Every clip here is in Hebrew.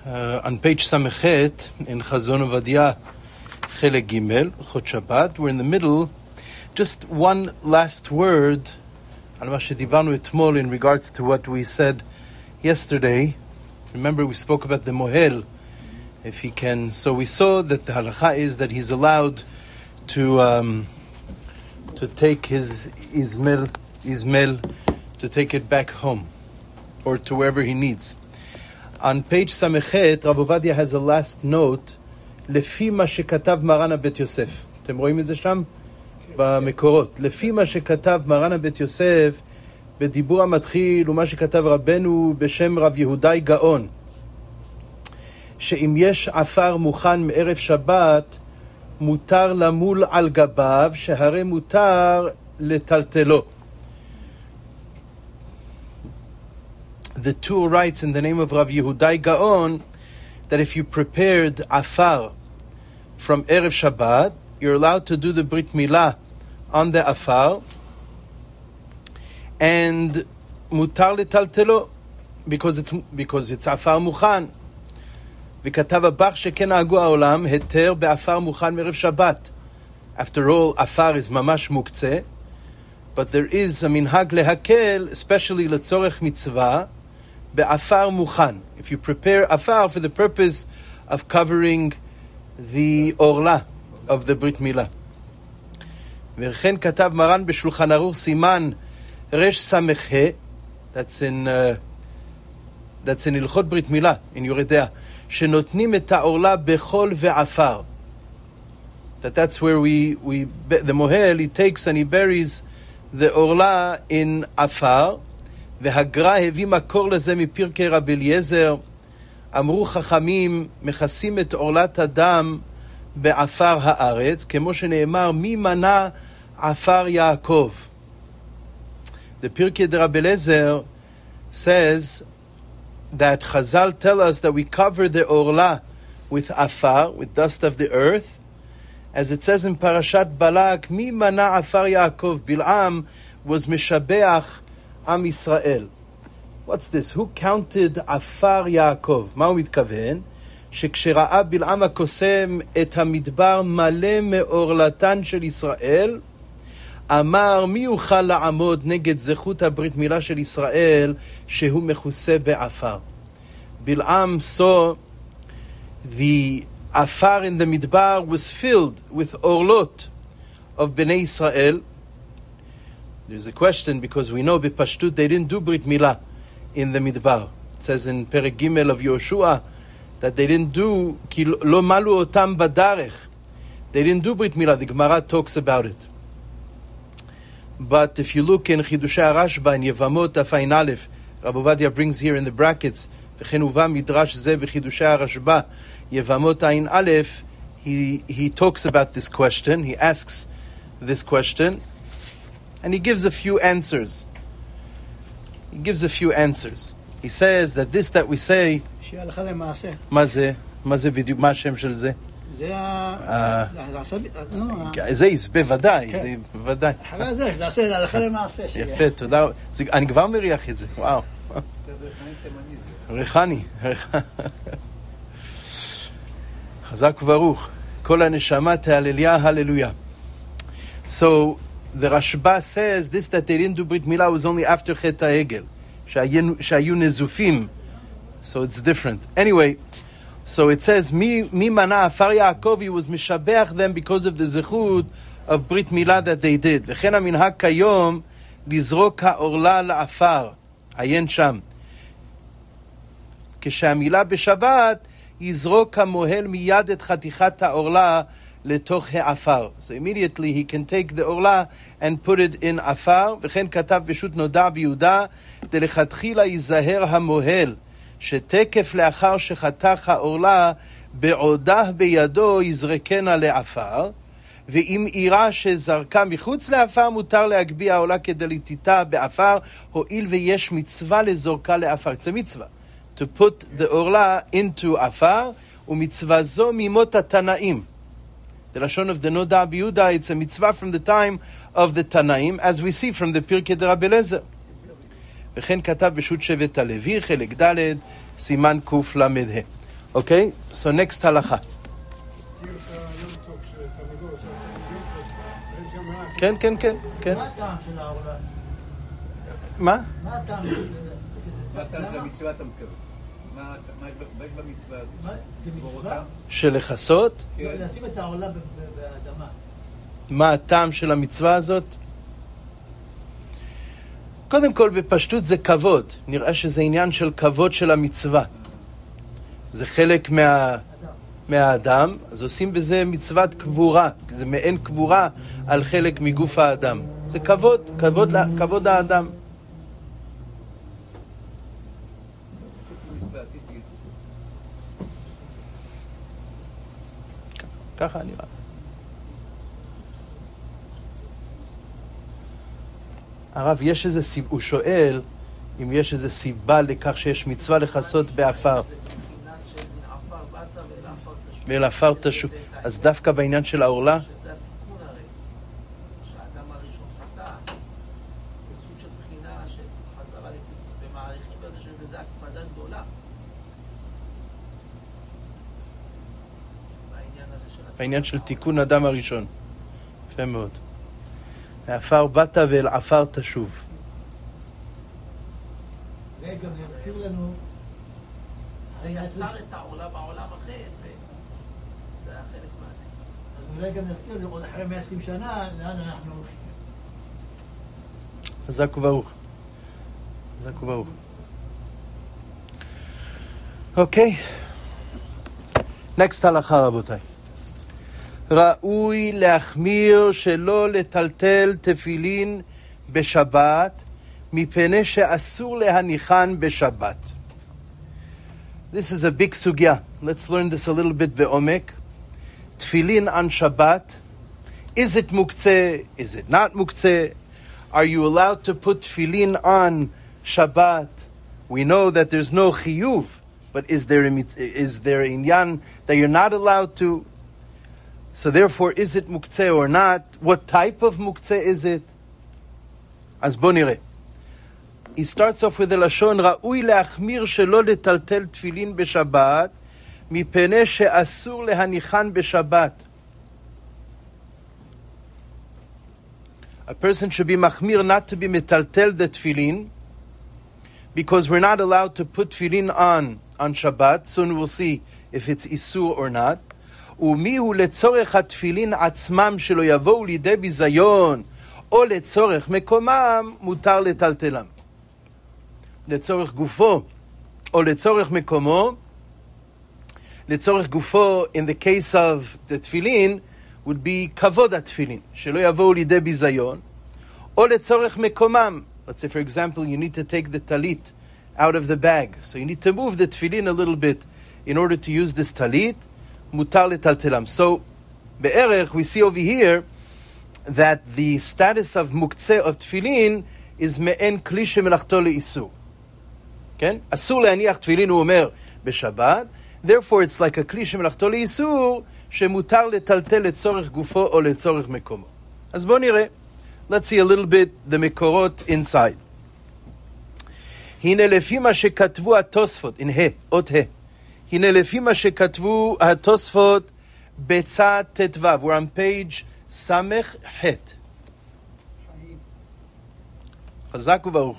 On page Samechet in Chazon Ovadia Chelek Gimel, Chot Shabbat, we're in the middle. Just one last word on מה שדיברנו אתמול in regards to what we said yesterday. Remember we spoke about the mohel, if he can. So we saw that the halacha is that he's allowed to take his izmel, to take it back home or to wherever he needs. On page Samechet, Rav Ovadia has a last note, לפי מה שכתב מרן הבית יוסף. אתם רואים את זה שם? במקורות. לפי מה שכתב מרן הבית יוסף, בדיבור המתחיל, ומה שכתב רבנו בשם רב יהודאי גאון, שאם יש עפר מוכן מערב שבת, מותר למול על גביו, שהרי מותר לטלטלו. The two writes in the name of Rav Yehudai Gaon that if you prepared afar from Erev Shabbat, you're allowed to do the Brit Milah on the afar, and mutar letaltelo because it's afar mukhan. וכתב הבח שכן נהגו העולם היתר באפר מוכן מערב שבת. After all, afar is mamash muktzeh, but there is a minhag lehakel, especially לצורך מצווה, be'afar mukhan. If you prepare afar for the purpose of covering the orla of the Brit Milah. וכן כתב מרן בשולחן ערוך סימן רש סמך, that's in הלכות ברית מילה, in יורדיה, שנותנים את האורלה בחול ועפר. That's where the mohel, he takes and he buries the orla in afar. והגר"א הביא מקור לזה מפרקי רבי אליעזר. אמרו חכמים, מכסים את עורלת הדם בעפר הארץ, כמו שנאמר, מי מנע עפר יעקב. The Pirkei de Rabbi Eliezer says that Chazal tell us that we cover the orla with afar, with dust of the earth, as it says in Parashat Balak, mi mana afar Yaakov. Bil'am was mishabeach Am Yisrael. What's this? Who counted afar Yaakov? מה הוא מתכוון? שכשראה בלעם הקוסם את המדבר מלא מאורלתן של ישראל, אמר מי יוכל לעמוד נגד זכות הברית מילה של ישראל שהוא מכוסה בעפר. בלעם saw the afar in the midbar was filled with orlot of Bnei Israel. There's a question because we know b'pashtut they didn't do brit milah in the midbar. It says in Perek Gimel of Yoshua that they didn't do ki lo malu otam badarech. They didn't do brit milah. The Gemara talks about it. But if you look in Chidushei HaRashba in Yevamot Afayin Aleph, Rav Ovadia brings here in the brackets, וכן הובא מדרש זה בחידושי הרשב"א, Yevamot Ayin Aleph, he talks about this question, he asks this question, and he gives a few answers. He says that this that we say, מה זה? מה זה בדיוק? מה השם של זה? זה יספה ודאי, זה ודאי. אחרי זה, שתעשה הלכה למעשה. יפה, תודה. אני כבר מריח את זה, וואו. ריחני. חזק וברוך. כל הנשמה תהלליה, הללויה. So, the Rashba says this that they didn't do Brit Milah was only after Chet HaEgel. שהיו נזופים. So it's different. Anyway, so it says, Mi mana afar Yaakov, he was mishabeach them because of the zechut of Brit Milah that they did. וכן המנהג כיום לזרוק האורלה לעפר. עיין שם. כשהמילה בשבת, יזרוק המוהל מיד את חתיכת האורלה לתוך העפר. So immediately he can take the orla and put it in עפר. וכן כתב פשוט נודע ביהודה, דלכתחילה ייזהר המוהל, שתקף לאחר שחתך האורלה בעודה בידו יזרקנה לעפר, ואם עירה שזרקה מחוץ לעפר מותר להגביה העורלה כדי לתיתה בעפר, הואיל ויש מצווה לזורקה לעפר. It's a mitzvah to put the orla into עפר, ומצווה זו ממות התנאים. The Lashon of the Noda B'Yehuda, it's a mitzvah from the time of the Tanaim, as we see from the Pirkei de Rabbi Eliezer. וכן כתב בשו"ת שבט הלוי, חלק ד', סימן קל"ה. Okay, so next halacha. כן, כן, כן, כן. מה הטעם של העולם? מה? מה הטעם? מה הטעם של המצווה אתה מקווה? מה יש במצווה הזאת? זה מצווה? של לכסות? לשים את העולה באדמה. מה הטעם של המצווה הזאת? קודם כל, בפשטות זה כבוד. נראה שזה עניין של כבוד של המצווה. זה חלק מהאדם, אז עושים בזה מצוות קבורה. זה מעין קבורה על חלק מגוף האדם. זה כבוד, כבוד האדם. ככה נראה. הרב, יש איזה סיבה, הוא שואל אם יש איזה סיבה לכך שיש מצווה לכסות באפר. ואל עפר תשוב. אז דווקא בעניין של העורלה? שזה התיקון הרי, שהאדם הראשון חטא, זה סוג של בחינה של חזרה לתיקון, ומעריכים בזה שבזה הקפדה גדולה. בעניין של תיקון אדם הראשון. יפה מאוד. מעפר באת ואל עפר תשוב. וגם יזכיר לנו... זה יצר את העולה בעולם אחר, וזה היה חלק מהתיקון. אז אולי גם יזכיר לנו עוד אחרי 120 שנה, לאן אנחנו הולכים. חזק וברוך. חזק וברוך. אוקיי. נקסט הלכה, רבותיי. ראוי להחמיר שלא לטלטל תפילין בשבת, מפני שאסור להניחן בשבת. This is a big sugya. Let's learn this a little bit בעומק. Tefillin on Shabbat. Is it muktzeh? Is it not muktzeh? Are you allowed to put tefillin on Shabbat? We know that there's no chiyuv, but is there inyan that you're not allowed to? So therefore, is it muktzeh or not? What type of muktzeh is it? אז בוא נראה. He starts off with the lashon, ראוי להחמיר שלא לטלטל תפילין בשבת, מפני שאסור להניחן בשבת. A person should be mahmir not to be metaltel the tefillin, because we're not allowed to put tefillin on Shabbat. Soon we'll see if it's isur or not. ומיהו לצורך התפילין עצמם שלא יבואו לידי ביזיון, או לצורך מקומם, מותר לטלטלם. לצורך גופו, או לצורך מקומו. לצורך גופו, in the case of the tefillin, would be כבוד התפילין, שלא יבואו לידי ביזיון, או לצורך מקומם. Let's say, for example, you need to take the talit out of the bag. So you need to move the tefillin a little bit in order to use this talit. Mutar letaltelam. So, be'erech, we see over here that the status of muktzeh of tefillin is me'en kli shemelachto le'isur. Okay? Asur le'aniach tefillin, hu omer, b'shabbat. Therefore, it's like a kli shemelachto le'isur, shemutar letaltel letzorech gufo o letzorech mekomo. As bo nireh. Let's see a little bit the mekorot inside. Hine lefi ma shekatvu atosfot, in he, ot he. הנה לפי מה שכתבו התוספות בצד ט"ו, we're on page סמך ח'. חזק וברוך.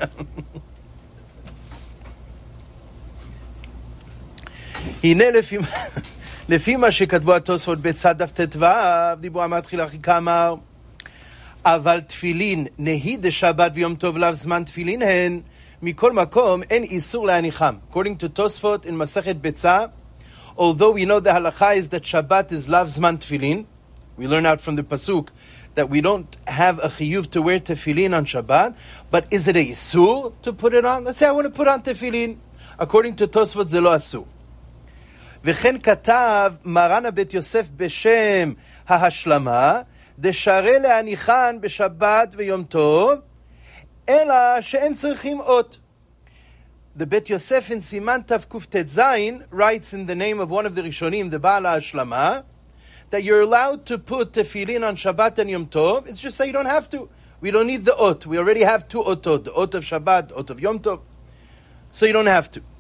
הנה לפי מה שכתבו התוספות בצד דף ט"ו, דיבור המתחיל הכי כאמר, אבל תפילין נהי דשבת ויום טוב לאו זמן תפילין הן, mikol makom en isur le'anicham. According to Tosfot in Masechet Betzah, although we know the halacha is that Shabbat is lav zman tefillin, we learn out from the pasuk that we don't have a chiyuv to wear tefillin on Shabbat, but is it a isur to put it on? Let's say I want to put on tefillin. According to Tosfot, זה לא אסור. וכן כתב מרן הבית יוסף בשם ההשלמה, דשארי להניחן בשבת ויום טוב, אלא שאין צריכים אות. The Bet Yosef in Siman Tav Kuf Tet Zayin writes in the name of one of the Rishonim, the Baal HaShlama, that you're allowed to put tefillin on Shabbat and Yom Tov. It's just that you don't have to. We don't need the ot. We already have two otot, the ot of Shabbat, ot of Yom Tov. So you don't have to.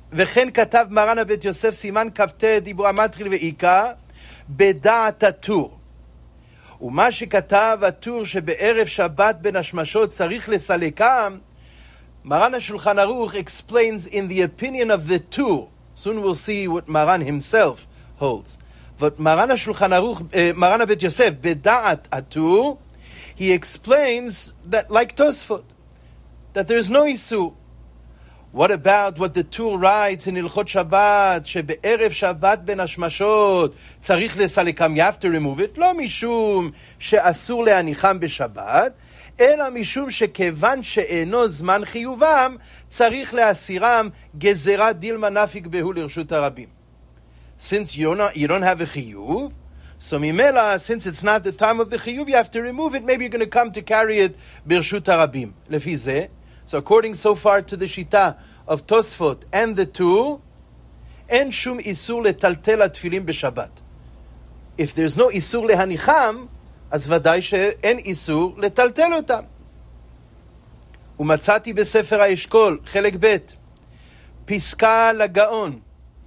וכן כתב מרן הבית יוסף סימן כ"ט דיבור המתחיל ועיקר בדעת הטור. ומה שכתב הטור שבערב שבת בין השמשות צריך לסלקם, מרן השולחן ערוך explains in the opinion of the Tur. Soon we'll see what Maran himself holds. But Maran HaShulchan Aruch, Maran HaBet Yosef, B'da'at Atur, he explains that, like Tosfot, that there is no Isur. What about what the Tur writes in Ilchot Shabbat, shebe'erev Shabbat ben hashmashot, tzarich lesalekam, you have to remove it, לא משום שאסור להניחם בשבת, אלא משום שכיוון שאינו זמן חיובם, צריך להסירם גזירת דילמה נפיק בהו לרשות הרבים. Since you don't have a chiyuv, so mimela, since it's not the time of the chiyuv, you have to remove it. Maybe you're going to come to carry it birshut harabim. Lefi zeh. So according so far to the shita of Tosfot and the two, en shum isur letaltel atfilin b'Shabbat. If there's no isur lehanicham, אז ודאי שאין איסור לטלטל אותם. ומצאתי בספר האשכול, חלק ב', פסקה לגאון,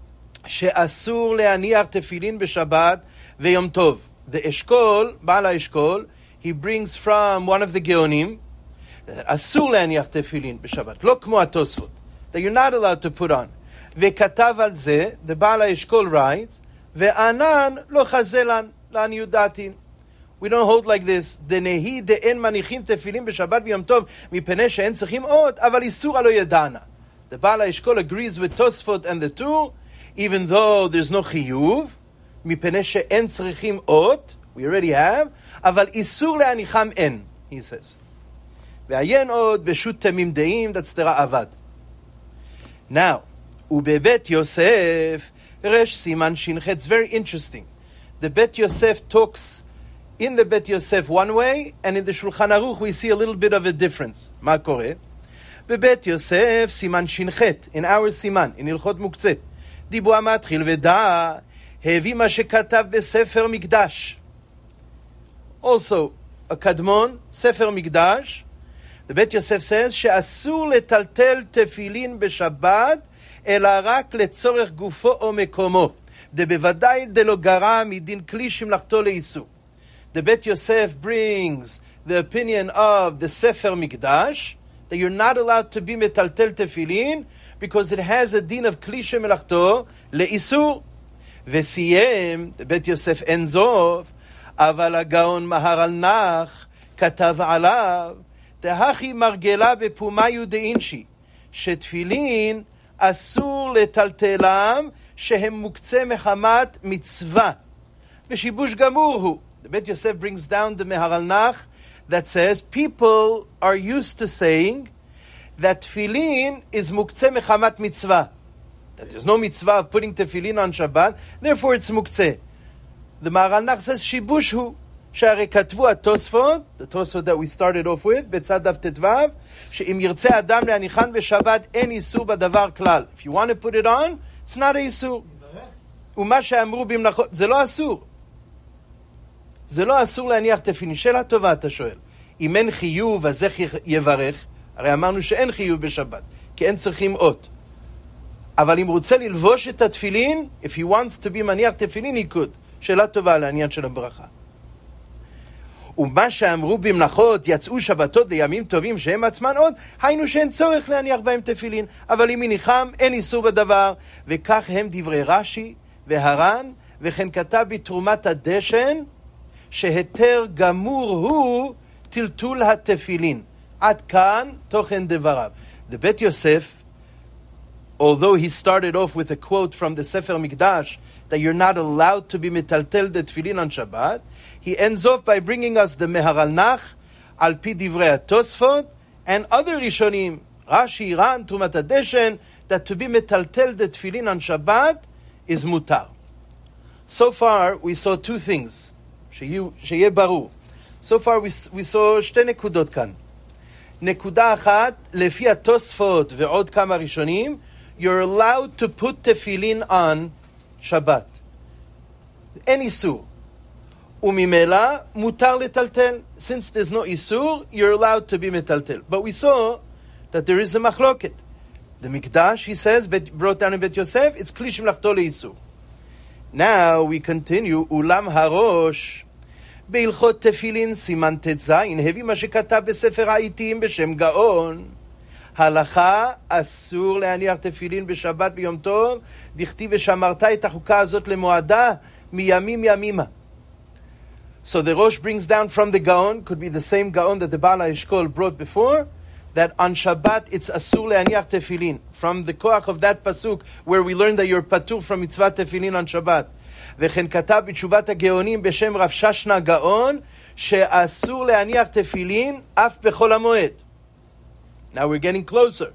שאסור להניח תפילין בשבת ויום טוב. The אשכול, בעל האשכול, he brings from one of the גאונים, אסור להניח תפילין בשבת, לא כמו התוספות, that you're not allowed to put on. וכתב על זה, the בעל האשכול writes, וענן לא חזלן, לעניות דעתי. We don't hold like this. דנהי דאין מניחים תפילין בשבת ויום טוב, מפני שאין צריכים עוד, אבל איסור הלא ידענה. The בעל האשכול agrees with Tosfot and the two, even though there's no חיוב, מפני שאין צריכים עוד, we already have, אבל איסור להניחם אין, he says. ועיין עוד בשו"ת תמים דעים, that's the רעב"ד. Now, ובבית יוסף, רש סימן ש"ח, it's very interesting. The Bet Yosef talks in the Bet Yosef one way, and in the Shulchan Aruch we see a little bit of a difference. מה קורה? בבית יוסף סימן ש"ח, in our סימן, in הלכות מוקצה. דיבור המתחיל ודע, הביא מה שכתב בספר מקדש. Also, a קדמון, ספר מקדש, the Bet Yosef says שאסור לטלטל תפילין בשבת, אלא רק לצורך גופו או מקומו. דבוודאי דלא גרע מדין כלי שמלאכתו לאיסור. The Bet Yosef brings the opinion of the Sefer Mikdash that you're not allowed to be metaltel tefillin because it has a din of kli shemelachto leisur. Vesiyem, the Bet Yosef enzov, aval hagaon mahar al nach katav alav dehachi margela bepuma yudeinshi shetfilin asur letaltelam shehem muktzeh mechamat mitzvah v'shibush gamur hu. The Bet Yosef brings down the Mehar al-Nach that says people are used to saying that tefillin is muktzeh mechamat mitzvah. That there's no mitzvah of putting tefillin on Shabbat, therefore it's muktzeh. The Mehar al-Nach says shibush hu. שהרי כתבו התוספות, the Tosfot that we started off with, בצד דף ט"ו, שאם ירצה אדם להניחן בשבת אין איסור בדבר כלל. If you want to put it on, it's not a איסור. ומה שאמרו במלאכות, זה לא אסור. זה לא אסור להניח תפילין. שאלה טובה אתה שואל. אם אין חיוב, אז איך יברך? הרי אמרנו שאין חיוב בשבת, כי אין צריכים אות. אבל אם רוצה ללבוש את התפילין, if he wants to be מניח תפילין, he could. שאלה טובה על העניין של הברכה. ומה שאמרו במלאכות, יצאו שבתות וימים טובים שהם עצמן עוד, היינו שאין צורך להניח בהם תפילין, אבל אם מניחם אין איסור בדבר, וכך הם דברי רש"י והר"ן, וכן כתב בתרומת הדשן, שהיתר גמור הוא טלטול התפילין. עד כאן תוכן דבריו. The Bet Yosef, although he started off with a quote from the Sefer Mikdash that you're not allowed to be metaltel the tefillin on Shabbat, he ends off by bringing us the Mehar al-Nach, al pi divrei Tosfot, and other Rishonim, Rashi, Ran, Trumat HaDeshen, that to be metaltel the tefillin on Shabbat is mutar. So far, we saw two things. שיהיה ברור. So far we saw שתי נקודות כאן. נקודה אחת, לפי התוספות ועוד כמה ראשונים, you're allowed to put tefillin on Shabbat. אין איסור. וממילא מותר לטלטל. Since there's no איסור, you're allowed to be מטלטל. But we saw that there is a מחלוקת. The Mikdash, he says, brought down in Bet Yosef, it's Kli Shemlachto Le'isur. Now we continue, Ulam Harosh, בהלכות תפילין סימן ט"ז, הביא מה שכתב בספר העיתים בשם גאון. הלכה אסור להניח תפילין בשבת ביום טוב, דכתיב ושמרת את החוקה הזאת למועדה מימים ימימה. So the Rosh brings down from the Gaon, could be the same Gaon that the Baal HaEshkol brought before, that on Shabbat it's asur le'aniach tefillin. From the koach of that pasuk, where we learn that you're patur from mitzvah tefillin on Shabbat. וכן כתב בתשובת הגאונים בשם רב ששנה גאון, שאסור להניח תפילין אף בחול המועד. Now we're getting closer.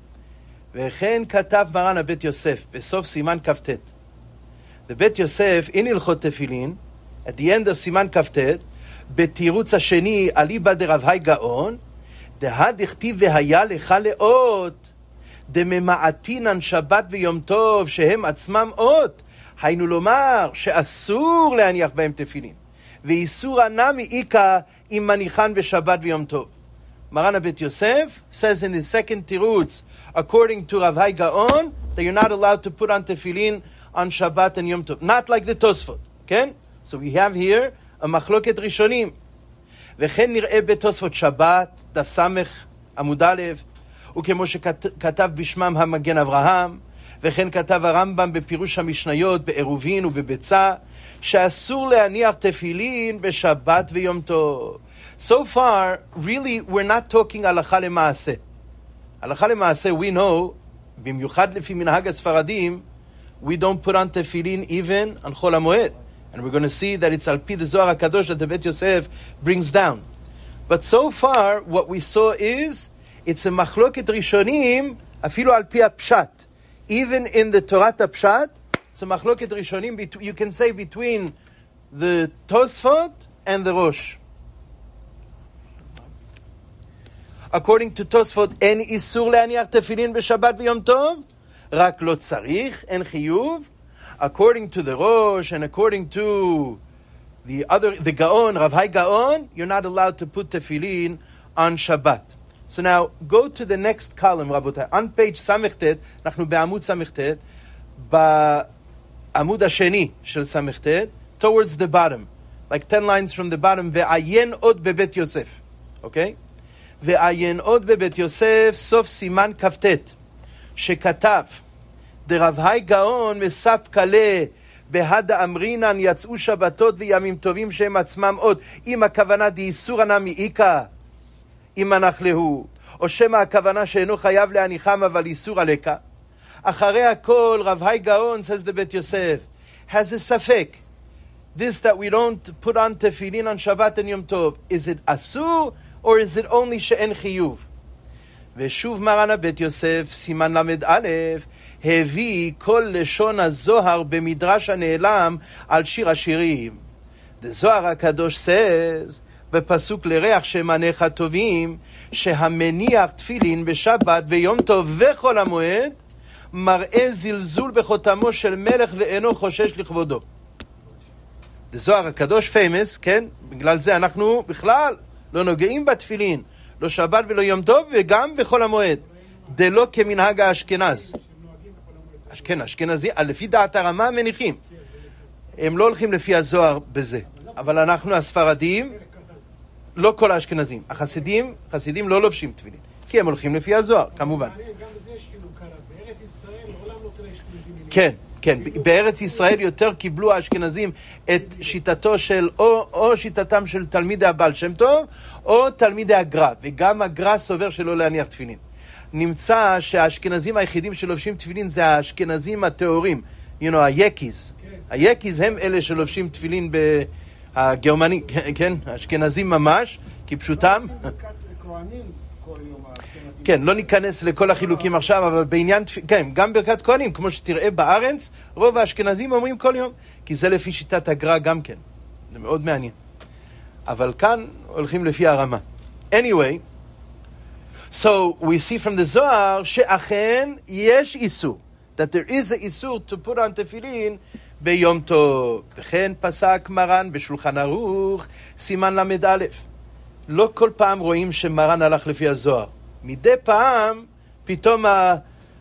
וכן כתב מרן הבית יוסף, בסוף סימן כ"ט. The בית יוסף, in הלכות תפילין, at the end of סימן כ"ט, בתירוץ השני, אליבא דרב היי גאון, דהא דכתיב והיה לך לאות, דממעטינן שבת ויום טוב, שהם עצמם אות, היינו לומר שאסור להניח בהם תפילין, ואיסור הנמי איקה אם מניחן בשבת ויום טוב. Maran HaBeit Yosef says in his second tirutz, according to Rav Hai Gaon, that you're not allowed to put on tefillin on Shabbat and Yom Tov. Not like the Tosfot. Okay? So we have here a machloket rishonim. וכן נראה בתוספות שבת, דף סמך עמוד א', וכמו שכתב בשמם המגן אברהם, וכן כתב הרמב"ם בפירוש המשניות, בעירובין ובביצה, שאסור להניח תפילין בשבת ויום טוב. So far, really, we're not talking הלכה למעשה. הלכה למעשה, we know, במיוחד לפי מנהג הספרדים, we don't put on tefillin even on חול המועד. And we're going to see that it's al pi the Zohar HaKadosh that the Bet Yosef brings down. But so far, what we saw is, it's a machloket rishonim, afilu al pi apshat. Even in the Torah Pshat, it's a machloket rishonim, you can say between the Tosfot and the Rosh. According to Tosfot, en isur le'aniach tefillin b'Shabbat v'Yom Tov, rak lo tzarich, en chiyuv. According to the Rosh and according to the Gaon, Rav Hai Gaon, you're not allowed to put tefillin on Shabbat. So now, go to the next column, Rabotai. On page Samechtet, אנחנו בעמוד Samechtet, בעמוד השני של Samechtet, towards the bottom, like 10 lines from the bottom, ועיין עוד בבית יוסף. Okay? ועיין עוד בבית יוסף, סוף סימן כ"ט, שכתב, דרב היי גאון מסף קלה, בהדה אמרינן יצאו שבתות וימים טובים שהם עצמם עוד, אם הכוונה דאיסור הנמי איקה, אם מנח להו, או שמא הכוונה שאינו חייב להניחם אבל איסור עליקה. אחרי הכל, רב היי גאון, says the בית יוסף, has a ספק. This that we don't put on tefillin on Shabbat and Yom Tov, is it asur or is it only שאין חיוב? ושוב מרן הבית יוסף, סימן למד א', הביא כל לשון הזוהר במדרש הנעלם על שיר השירים. The Zohar HaKadosh says, בפסוק לריח שמניך טובים, שהמניח תפילין בשבת ויום טוב וחול המועד, מראה זלזול בחותמו של מלך ואינו חושש לכבודו. The Zohar HaKadosh famous, כן? בגלל זה אנחנו בכלל לא נוגעים בתפילין, לא שבת ולא יום טוב וגם בחול המועד. דלא כמנהג האשכנז. אשכנזי, לפי דעת הרמה מניחים. הם לא הולכים לפי הזוהר בזה. אבל אנחנו הספרדים, לא כל האשכנזים. החסידים לא לובשים תפילין. כי הם הולכים לפי הזוהר, כמובן. גם בזה יש חילוקה. בארץ ישראל לעולם לא תראה אשכנזים. כן. בארץ ישראל יותר קיבלו האשכנזים את שיטתו של, או שיטתם של תלמידי הבעל שם טוב, או תלמידי הגר"א. וגם הגר"א סובר שלא להניח תפילין. נמצא שהאשכנזים היחידים שלובשים תפילין זה האשכנזים הטהורים. היקיז. היקיז הם אלה שלובשים תפילין הגרמני, כן? האשכנזים ממש, כפשוטם. כן, לא ניכנס לכל החילוקים עכשיו, אבל בעניין, כן, גם ברכת כהנים, כמו שתראה בארץ, רוב האשכנזים אומרים כל יום, כי זה לפי שיטת הגר"א גם כן. זה מאוד מעניין. אבל כאן הולכים לפי הרמה. Anyway, so we see from the Zohar שאכן יש איסור, that there is a איסור to put on תפילין ביום טוב. וכן פסק מרן בשולחן ערוך, סימן למד א'. לא כל פעם רואים שמרן הלך לפי הזוהר. מדי פעם פתאום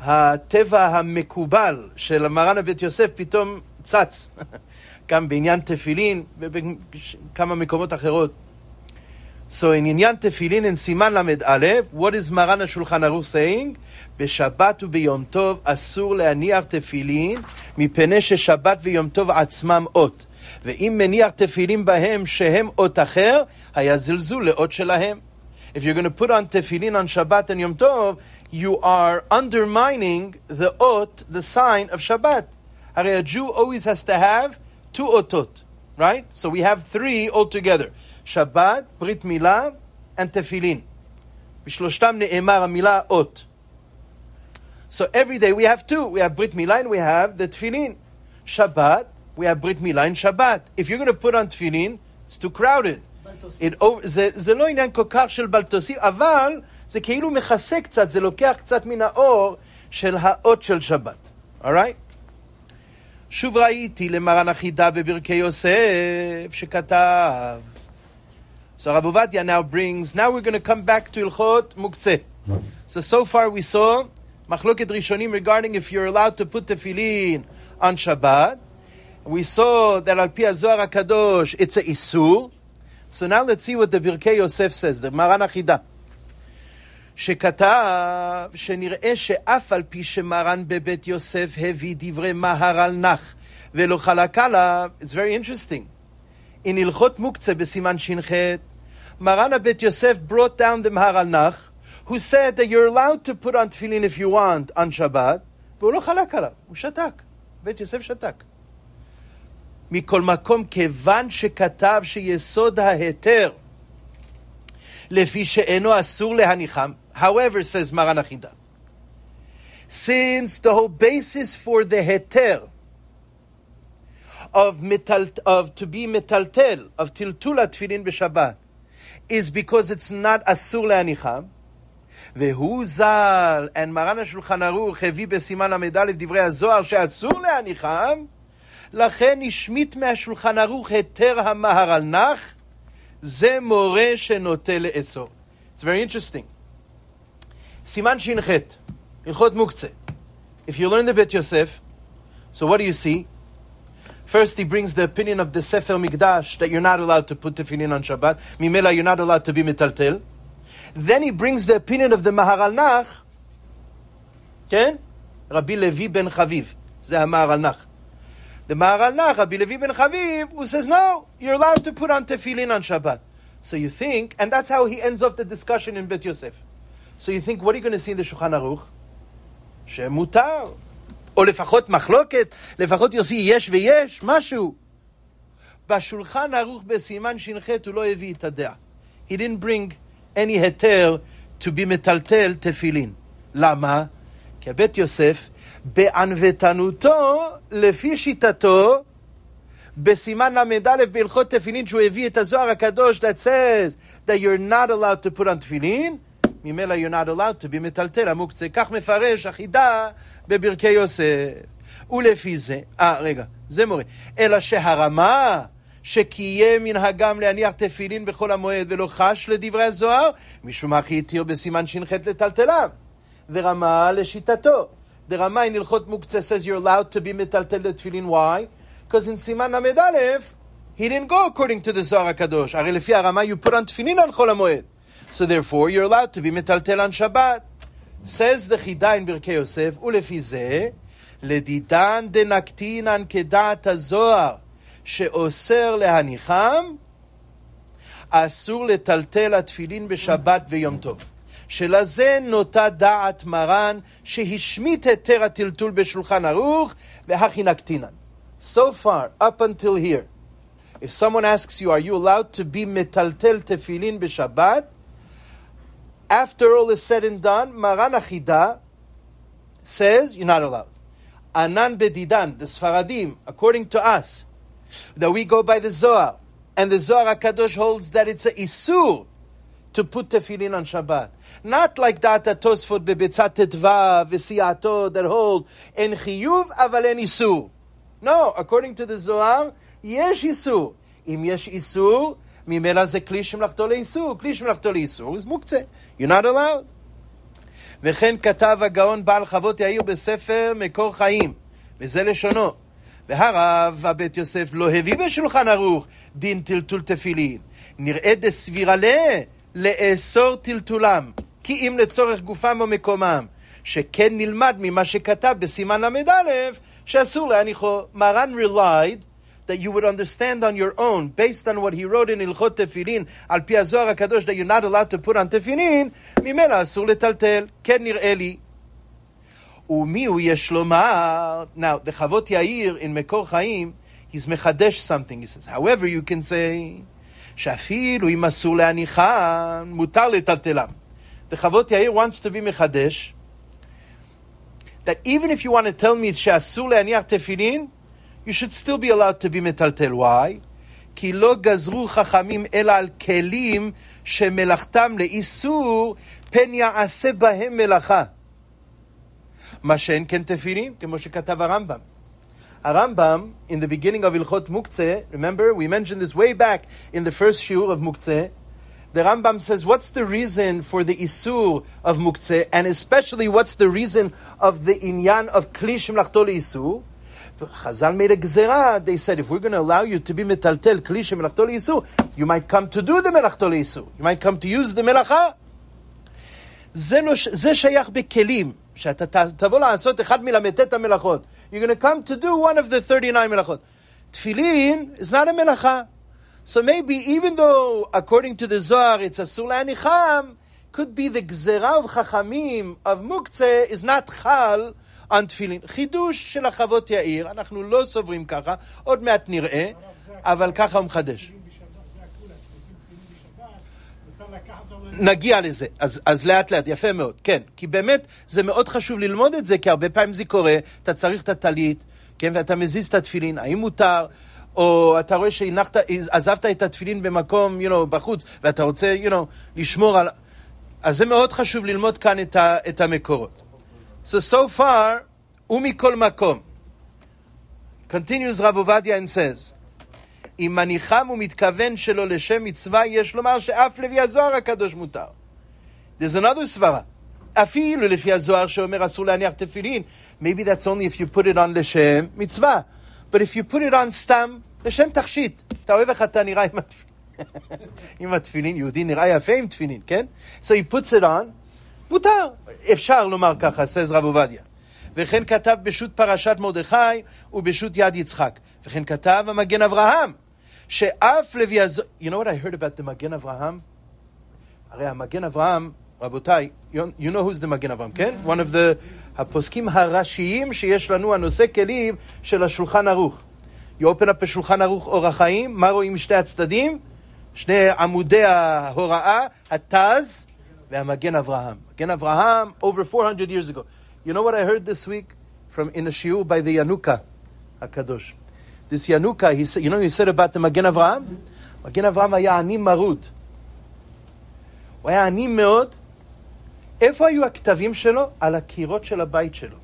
הטבע המקובל של מרן הבית יוסף פתאום צץ, גם בעניין תפילין ובכמה מקומות אחרות. So in עניין תפילין in סימן למד א', what is מרן השולחן ערוך saying? בשבת וביום טוב אסור להניח תפילין, מפני ששבת ויום טוב עצמם אות. ואם מניח תפילין בהם שהם אות אחר, היה זלזול לאות שלהם. If you're going to put on tefillin on Shabbat and Yom Tov, you are undermining the ot, the sign of Shabbat. A Jew always has to have 2 otot, right? So we have 3 altogether. Shabbat, Brit Milah, and tefillin. B'shloshtam ne'emar hamilah ot. So every day we have 2. We have Brit Milah and we have the tefillin. Shabbat, we have Brit Milah and Shabbat. If you're going to put on tefillin, it's too crowded. זה לא עניין כל כך של בלטוסי, אבל זה כאילו מכסה קצת, זה לוקח קצת מן האור של האות של שבת. Alright? שוב ראיתי למרן החידה בברכי יוסף שכתב. So Rav Ovadia now we're going to come back to הלכות מוקצה. So far we saw מחלוקת ראשונים regarding if you're allowed to put tefillin on Shabbat. We saw that על פי הזוהר הקדוש it's a איסור. So now let's see what the Birkei Yosef says, the Maran Achidah. שכתב שנראה שאף על פי שמרן בבית יוסף הביא דברי מהר"ל נח ולא חלק עליו. It's very interesting. In הלכות מוקצה בסימן ש"ח, מרן הבית יוסף brought down the מהר"ל נח, who said that you're allowed to put on tefillin if you want on Shabbat, והוא לא חלק עליו, הוא שתק. בית יוסף שתק. מכל מקום, כיוון שכתב שיסוד ההיתר לפי שאינו אסור להניחם, however, says מרן החידה, since the whole basis for the heter of to be metaltel, of tiltul tefillin b'Shabbat, is because it's not asur le'anicham, והוא ז"ל, and מרן השולחן ערוך הביא בסימן למד א' דברי הזוהר שאסור להניחם, לכן השמיט מהשולחן ערוך היתר המהר"ל נח, זה מורה שנוטה לאסור. It's very interesting. סימן ש"ח, הלכות מוקצה. If you learn the Bet Yosef, so what do you see? First he brings the opinion of the Sefer Mikdash that you're not allowed to put tefillin on Shabbat. Mimela, you're not allowed to be metaltel. Then he brings the opinion of the מהר"ל נח, כן? רבי לוי בן חביב. זה המהר"ל נח. The מהר"ל נח, Rabbi Levi ben Chaviv, who says, no, you're allowed to put on tefillin on Shabbat. So you think, and that's how he ends off the discussion in Bet Yosef. So you think, what are you going to see in the Shulchan Aruch? שמותר. או לפחות מחלוקת, לפחות יוסי יש ויש, משהו. בשולחן ערוך בסימן ש"ח הוא לא הביא את הדעה. He didn't bring any heter to be metaltel tefillin. למה? כי בית יוסף, בענוותנותו, לפי שיטתו, בסימן למד א' בהלכות תפילין, שהוא הביא את הזוהר הקדוש that says that you're not allowed to put on תפילין, ממילא you're not allowed to be מטלטל המוקצה. כך מפרש החידה בברכי יוסף. ולפי זה, זה מורה. אלא שהרמה שקיים מנהגם להניח תפילין בכל המועד ולא חש לדברי הזוהר, משום מה התיר בסימן ש"ח לטלטלם. ורמה לשיטתו. The Rama in Ilchot Muktzeh says you're allowed to be metaltel the tefillin. Why? Because in Siman Lamed Aleph, he didn't go according to the Zohar HaKadosh. Ari lefi Rama, you put on tefillin on Chol HaMoed. So therefore, you're allowed to be metaltel on Shabbat. Says the Chida in Birkei Yosef, ulefi zeh, ledidan denaktinan kedat HaZohar, she'oser lehanicham, asur letaltel התפילין בשבת ויום טוב. שלזה נוטה דעת מרן שהשמיט היתר הטלטול בשולחן ערוך והכי נקטינן. So far, up until here, if someone asks you, are you allowed to be metaltel tefillin b'Shabbat? After all is said and done, Maran Achidah says you're not allowed. Anan Bedidan, the Sfaradim, according to us, that we go by the Zohar, and the Zohar HaKadosh holds that it's a isur to put tefillin on Shabbat. Not like that Tosfot bebetzat tetva v'siato that hold en chiyuv aval en isur. No, according to the Zohar, yesh isur. Im yesh isur, mimela ze kli shemlachto leisur. Kli shemlachto leisur is muktzeh. You're not allowed. וכן כתב הגאון בעל חוות יאיר בספר מקור חיים, וזה לשונו. והרב הבית יוסף לא הביא בשולחן ערוך דין טלטול תפילין. נראה דסבירה לאסור טלטולם, כי אם לצורך גופם או מקומם, שכן נלמד ממה שכתב בסימן למד-א' שאסור להניחו. מרן relied that you would understand on your own, based on what he wrote in הלכות תפילין, על פי הזוהר הקדוש, that you're not allowed to put on תפילין, ממילא אסור לטלטל, כן נראה לי. ומי הוא יש לומר? Now, the חוות יאיר in מקור חיים, he's מחדש something. He says, however, you can say, שאפילו אם אסור להניחם, מותר לטלטלם. The חוות יאיר wants to be מחדש, that even if you want to tell me שאסור להניח תפילין, you should still be allowed to be מטלטל. Why? כי לא גזרו חכמים אלא על כלים שמלאכתם לאיסור, פן יעשה בהם מלאכה. מה שאין כן תפילין, כמו שכתב הרמב"ם. הרמב"ם, in the beginning of הלכות מוקצה, remember, we mentioned this way back in the first shiur of מוקצה, the Rambam says, what's the reason for the isur of muktzeh, and especially what's the reason of the inyan of kli shemlachto leisur? Chazal made a gezerah. They said, if we're going to allow you to be metaltel kli shemlachto leisur, you might come to do the melachto leisur. You might come to use the melacha. זה שייך בכלים, שאתה תבוא לעשות אחד מל"ט המלאכות. You're going to come to do one of the 39 מלאכות. Tefillin is not a melacha. So maybe even though, according to the Zohar, it's asur la'anicham, could be the gzera of chachamim of muktzeh is not chal on tefillin. חידוש של החוות יאיר, אנחנו לא סוברים ככה, עוד מעט נראה, אבל ככה הוא מחדש. נגיע לזה, אז לאט לאט, יפה מאוד, כן, כי באמת זה מאוד חשוב ללמוד את זה, כי הרבה פעמים זה קורה, אתה צריך את הטלית, כן, ואתה מזיז את התפילין, האם מותר, או אתה רואה שעזבת את התפילין במקום, בחוץ, ואתה רוצה, לשמור על... אז זה מאוד חשוב ללמוד כאן את המקורות. So far, ומכל מקום. Continues רב עובדיה and says, אם מניחם ומתכוון שלו לשם מצווה, יש לומר שאף לפי הזוהר הקדוש מותר. There's another סברה. אפילו לפי הזוהר שאומר אסור להניח תפילין, maybe that's only if you put it on לשם מצווה. But if you put it on סתם, לשם תכשיט. אתה אוהב איך אתה נראה עם התפילין. עם התפילין, יהודי נראה יפה עם תפילין, כן? So he puts it on, מותר. אפשר לומר ככה, says רב עובדיה. וכן כתב בשו"ת פרשת מרדכי ובשו"ת יד יצחק. וכן כתב המגן אברהם, שאף לוי הזוהר... You know what I heard about the מגן אברהם? הרי המגן אברהם, רבותיי, you know who's the מגן אברהם, כן? One of the... הפוסקים הראשיים שיש לנו, הנושא כלים של השולחן ערוך. You open up בשולחן ערוך אור החיים, מה רואים משתי הצדדים? שני עמודי ההוראה, התז והמגן אברהם. מגן אברהם, over 400 years ago. You know what I heard this week? From in a shiur by the Yanuka HaKadosh. This Yanuka, he said about the מגן אברהם? מגן אברהם היה עני מרוד. הוא היה עני מאוד. איפה היו הכתבים שלו? על הקירות של הבית שלו.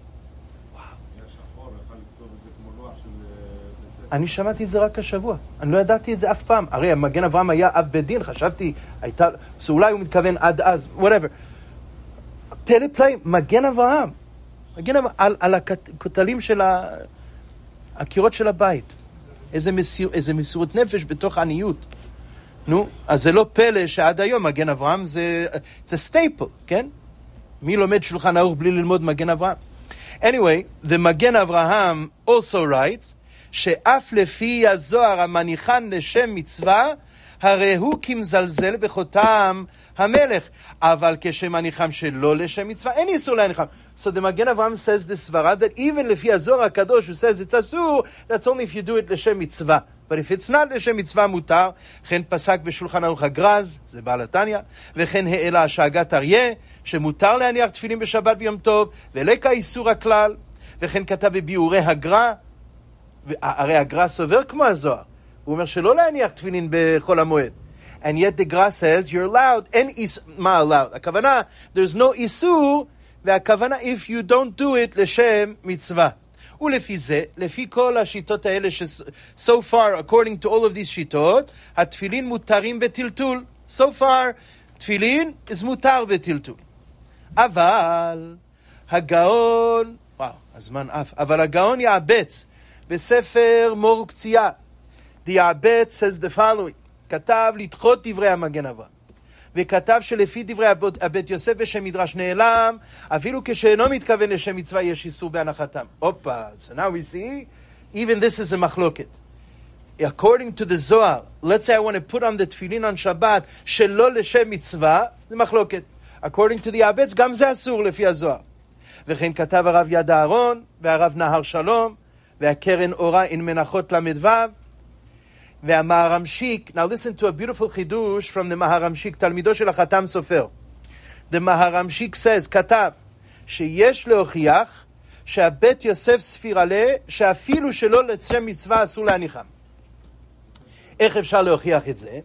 אני שמעתי את זה רק השבוע. אני לא ידעתי את זה אף פעם. הרי מגן אברהם היה אב בית דין, חשבתי, שאולי הוא מתכוון עד אז, whatever. פלא פלאים, מגן אברהם. מגן אברהם, על הכותלים של הקירות של הבית. איזה מסירות נפש בתוך עניות. נו, אז זה לא פלא שעד היום מגן אברהם זה סטייפל, כן? מי לומד שולחן ערוך בלי ללמוד מגן אברהם? Anyway, the מגן אברהם also writes, שאף לפי הזוהר המניחן לשם מצווה, הרי הוא כמזלזל בחותם המלך. אבל כשמניחם שלא לשם מצווה, אין איסור להניחם. So the מגן אברהם says this סברה, that even לפי הזוהר הקדוש, הוא says it's אסור, that's only if you do it לשם מצווה. But if it's not לשם מצווה מותר, כן פסק בשולחן ערוך הגרז, זה בעל התניא, וכן העלה השאגת אריה, שמותר להניח תפילין בשבת ויום טוב, ולקה איסור הכלל, וכן כתב בביאורי הגר"א, הרי הגר"א סובר כמו הזוהר, הוא אומר שלא להניח תפילין בכל המועד. And yet the גר"א says you're allowed, אין מה allowed? הכוונה, there's no איסור, והכוונה if you don't do it לשם מצווה. ולפי זה, לפי כל השיטות האלה, so far, according to all of these שיטות, התפילין מותרים בטלטול. So far, תפילין is מותר בטלטול. אבל הגאון, וואו, הזמן אף, אבל הגאון יעבץ בספר מור וקציעה. The Ya'abetz says the following, כתב לדחות דברי המגן אברהם, וכתב שלפי דברי הבית יוסף ושם מדרש נעלם, אפילו כשאינו מתכוון לשם מצווה יש איסור בהנחתם. הופה, so now we see, even this is a מחלוקת. According to the Zohar, let's say I want to put on the tefillin on Shabbat, שלא לשם מצווה, זה מחלוקת. According to the Ya'abetz, גם זה אסור לפי הזוהר. וכן כתב הרב יד אהרון, והרב נהר שלום, והקרן אורה אין מנחות למדו, והמהרמשיק, now listen to a beautiful חידוש from the מהרמשיק, תלמידו של החתם סופר. The מהרמשיק says, כתב, שיש להוכיח שהבית יוסף ספירלה, שאפילו שלא לשם מצווה אסור להניחם. איך אפשר להוכיח את זה?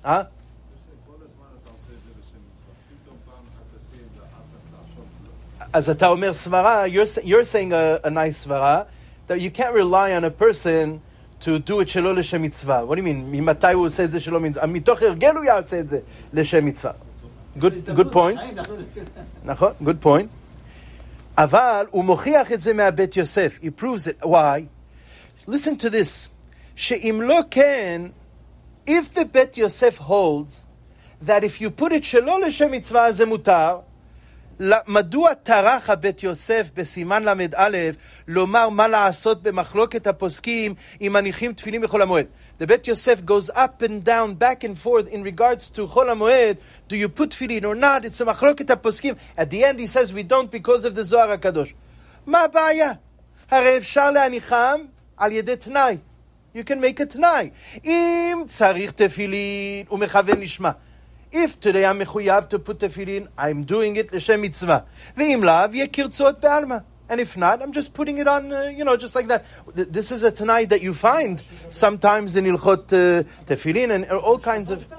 אז אתה אומר סברה, you're saying a nice סברה, that you can't rely on a person to do it שלא לשם מצווה. What do you mean? ממתי הוא עושה את זה שלא מצווה? מתוך הרגל הוא יעשה את זה לשם מצווה. Good point. נכון, good point. אבל הוא מוכיח את זה מהבית יוסף. He proves it. Why? Listen to this. שאם לא כן, if the בית יוסף holds that if you put it שלא לשם מצווה זה מותר, מדוע טרח הבית יוסף בסימן למד א' לומר מה לעשות במחלוקת הפוסקים אם מניחים תפילין בחול המועד? The בית יוסף goes up and down, back and forth in regards to חול המועד. Do you put תפילין or not? It's a מחלוקת הפוסקים. At the end he says we don't because of the זוהר הקדוש. מה הבעיה? הרי אפשר להניחם על ידי תנאי. You can make a תנאי. אם צריך תפילין הוא מכוון לשמה. If today I'm מחויב to put tefillin, I'm doing it לשם מצווה. ואם לאו, יהיה קרצות בעלמא. And if not, I'm just putting it on, just like that. This is a tanai that you find sometimes in ilchot tefillin and all kinds of...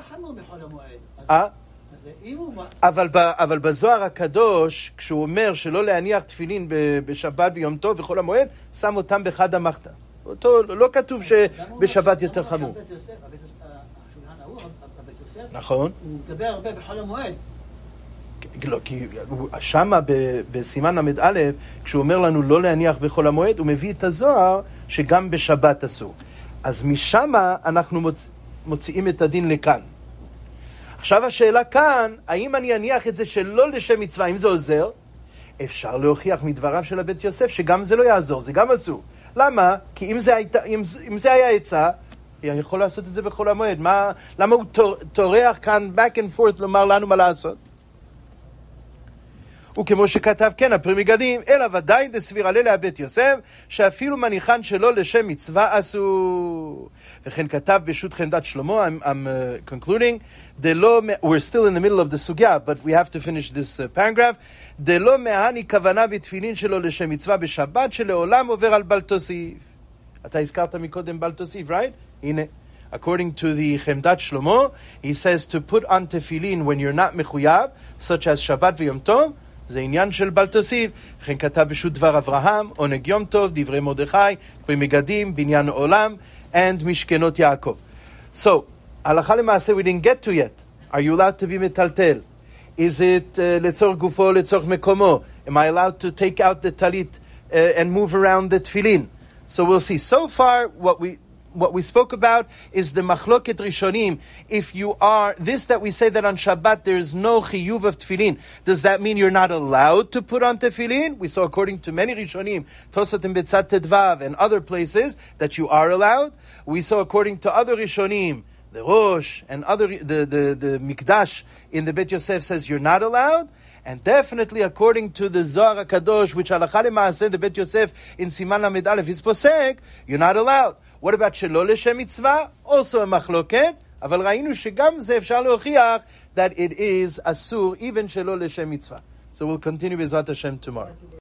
אבל בזוהר הקדוש, כשהוא אומר שלא להניח תפילין בשבת ויום טוב וחול המועד, שם אותם בחד המחתה. לא כתוב שבשבת יותר חמור. נכון. הוא מדבר הרבה בחול המועד. לא, כי שמה בסימן למד א', כשהוא אומר לנו לא להניח בחול המועד, הוא מביא את הזוהר שגם בשבת אסור. אז משמה אנחנו מוציאים את הדין לכאן. עכשיו השאלה כאן, האם אני אניח את זה שלא לשם מצווה, אם זה עוזר? אפשר להוכיח מדבריו של הבית יוסף שגם זה לא יעזור, זה גם אסור. למה? כי אם זה היה עצה, יכול לעשות את זה בכל המועד. למה הוא תורח כאן back and forth לומר לנו מה לעשות? וכמו שכתב כן, הפרי מגדים, אלא ודאי דסבירלה להבית יוסף, שאפילו מניחן שלא לשם מצווה אסור. וכן כתב בשו"ת חמדת שלמה, I'm concluding, we're still in the middle of the sugya, but we have to finish this paragraph, דלא מהני כוונה בתפילין שלו לשם מצווה בשבת, שלעולם עובר על בל תוסיף. אתה הזכרת מקודם בל תוסיף, right? הנה. According to the Chemdat Shlomo, he says to put on tefillin when you're not mechuyav, such as Shabbat v'Yom Tov, זה עניין של בל תוסיף. וכן כתב בשו"ת דבר אברהם, עונג יום טוב, דברי מרדכי, פרי מגדים, בניין עולם, and משכנות יעקב. So, הלכה למעשה we didn't get to yet. Are you allowed to be מטלטל? Is it לצורך גופו, לצורך מקומו? Am I allowed to take out the talit and move around the tefillin? So we'll see. So far, what we spoke about is the machloket rishonim. If you are, this that we say that on Shabbat there is no chiyuv of tefillin, does that mean you're not allowed to put on tefillin? We saw according to many rishonim, Tosot and Betzat Tedvav and other places, that you are allowed. We saw according to other rishonim, the Rosh and other, the Mikdash in the Bet Yosef says you're not allowed. And definitely according to the Zohar HaKadosh, which halacha lema'aseh, the Bet Yosef in Siman Lamed Aleph is posek, you're not allowed. What about שלא לשם מצווה? Also a מחלוקת, אבל ראינו שגם זה אפשר להוכיח that it is אסור even שלא לשם מצווה. So we'll continue בעזרת השם tomorrow.